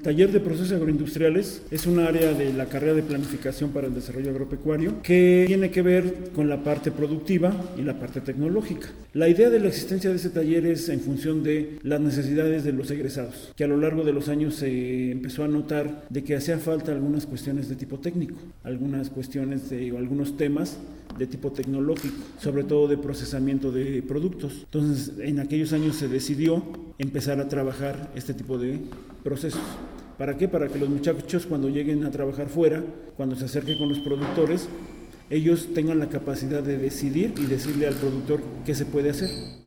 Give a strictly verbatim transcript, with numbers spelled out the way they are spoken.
taller de procesos agroindustriales es un área de la carrera de planificación para el desarrollo agropecuario que tiene que ver con la parte productiva y la parte tecnológica. La idea de la existencia de ese taller es en función de las necesidades de los egresados, que a lo largo de los años se empezó a notar de que hacía falta algunas cuestiones de tipo técnico, algunas cuestiones de, o algunos temas de tipo tecnológico, sobre todo de procesamiento de productos. Entonces, en aquellos años se decidió empezar a trabajar este tipo de procesos. ¿Para qué? Para que los muchachos cuando lleguen a trabajar fuera, cuando se acerquen con los productores, ellos tengan la capacidad de decidir y decirle al productor qué se puede hacer.